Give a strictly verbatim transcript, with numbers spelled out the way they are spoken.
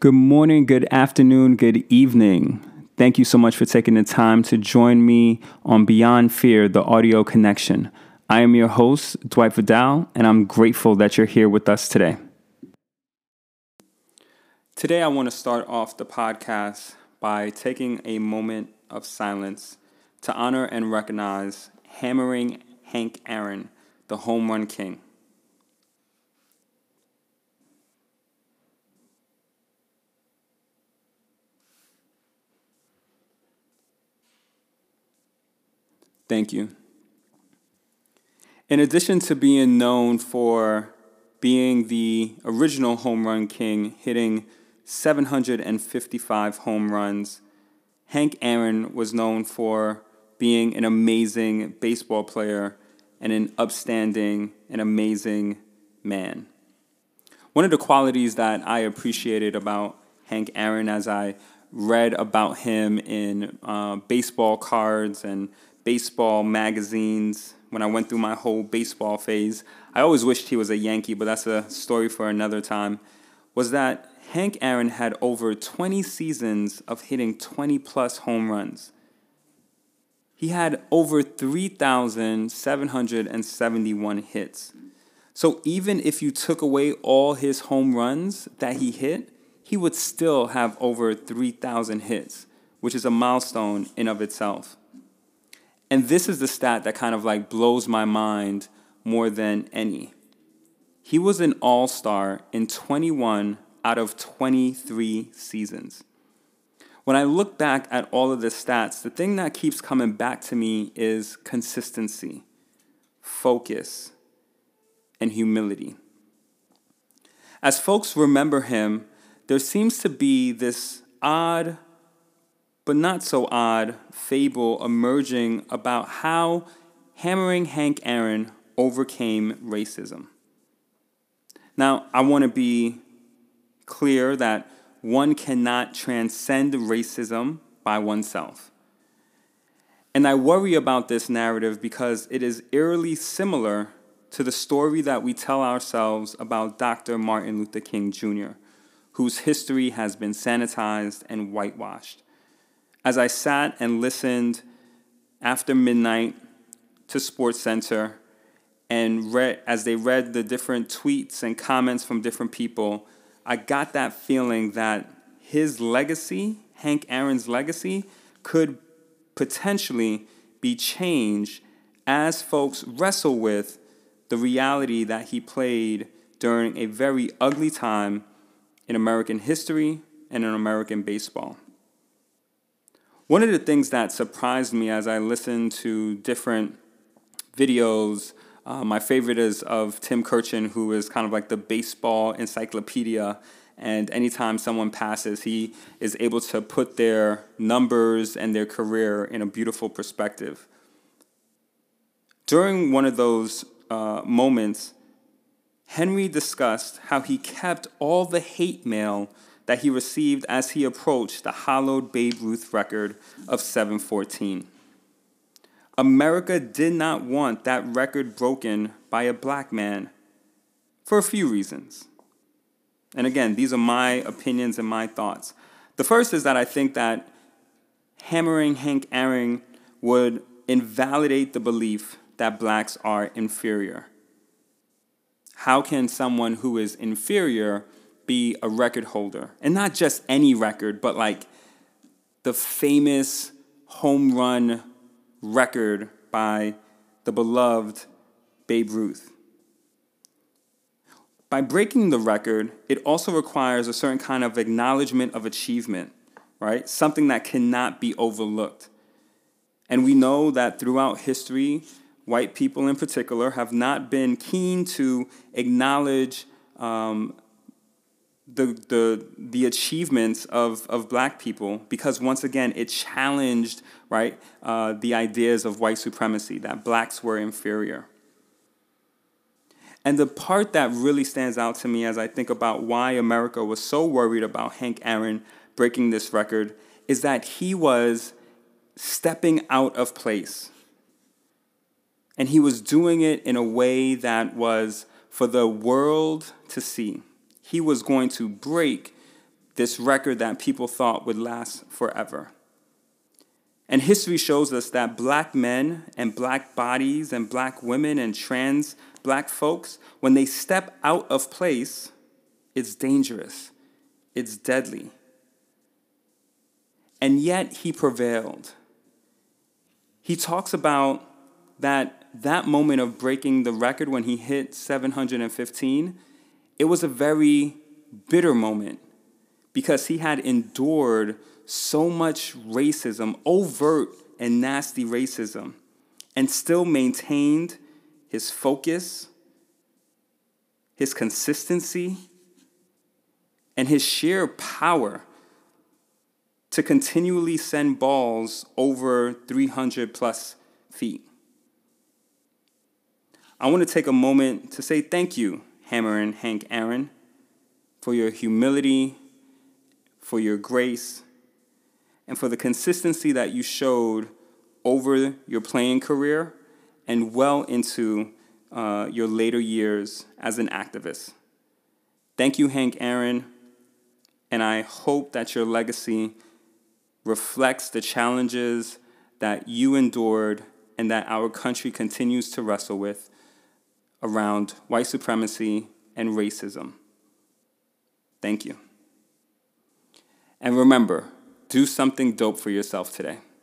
Good morning, good afternoon, good evening. Thank you so much for taking the time to join me on Beyond Fear, the audio connection. I am your host, Dwight Vidal, and I'm grateful that you're here with us today. Today, I want to start off the podcast by taking a moment of silence to honor and recognize hammering Hank Aaron, the home run king. Thank you. In addition to being known for being the original home run king, hitting seven hundred fifty-five home runs, Hank Aaron was known for being an amazing baseball player and an upstanding and amazing man. One of the qualities that I appreciated about Hank Aaron as I read about him in uh, baseball cards and baseball magazines, when I went through my whole baseball phase, I always wished he was a Yankee, but that's a story for another time, was that Hank Aaron had over twenty seasons of hitting twenty-plus home runs. He had over three thousand seven hundred seventy-one hits. So even if you took away all his home runs that he hit, he would still have over three thousand hits, which is a milestone in of itself. And this is the stat that kind of like blows my mind more than any. He was an all-star in twenty-one out of twenty-three seasons. When I look back at all of the stats, the thing that keeps coming back to me is consistency, focus, and humility. As folks remember him, there seems to be this odd but not so odd fable emerging about how hammering Hank Aaron overcame racism. Now, I want to be clear that one cannot transcend racism by oneself. And I worry about this narrative because it is eerily similar to the story that we tell ourselves about Doctor Martin Luther King Junior, whose history has been sanitized and whitewashed. As I sat and listened after midnight to SportsCenter and read, as they read the different tweets and comments from different people, I got that feeling that his legacy, Hank Aaron's legacy, could potentially be changed as folks wrestle with the reality that he played during a very ugly time in American history and in American baseball. One of the things that surprised me as I listened to different videos, uh, my favorite is of Tim Kurchin, who is kind of like the baseball encyclopedia. And anytime someone passes, he is able to put their numbers and their career in a beautiful perspective. During one of those uh, moments, Henry discussed how he kept all the hate mail that he received as he approached the hallowed Babe Ruth record of seven fourteen. America did not want that record broken by a black man for a few reasons. And again, these are my opinions and my thoughts. The first is that I think that hammering Hank Aaron would invalidate the belief that blacks are inferior. How can someone who is inferior be a record holder? And not just any record, but like the famous home run record by the beloved Babe Ruth. By breaking the record, it also requires a certain kind of acknowledgement of achievement, right? Something that cannot be overlooked. And we know that throughout history, white people in particular have not been keen to acknowledge um, the the the achievements of, of black people, because once again it challenged right uh, the ideas of white supremacy, that blacks were inferior. And the part that really stands out to me as I think about why America was so worried about Hank Aaron breaking this record is that he was stepping out of place. And he was doing it in a way that was for the world to see. He was going to break this record that people thought would last forever. And history shows us that black men and black bodies and black women and trans black folks, when they step out of place, it's dangerous. It's deadly. And yet he prevailed. He talks about that that moment of breaking the record when he hit seven hundred fifteen, it was a very bitter moment because he had endured so much racism, overt and nasty racism, and still maintained his focus, his consistency, and his sheer power to continually send balls over three hundred plus feet. I want to take a moment to say thank you, Hammer and Hank Aaron, for your humility, for your grace, and for the consistency that you showed over your playing career and well into uh, your later years as an activist. Thank you, Hank Aaron, and I hope that your legacy reflects the challenges that you endured and that our country continues to wrestle with around white supremacy and racism. Thank you. And remember, do something dope for yourself today.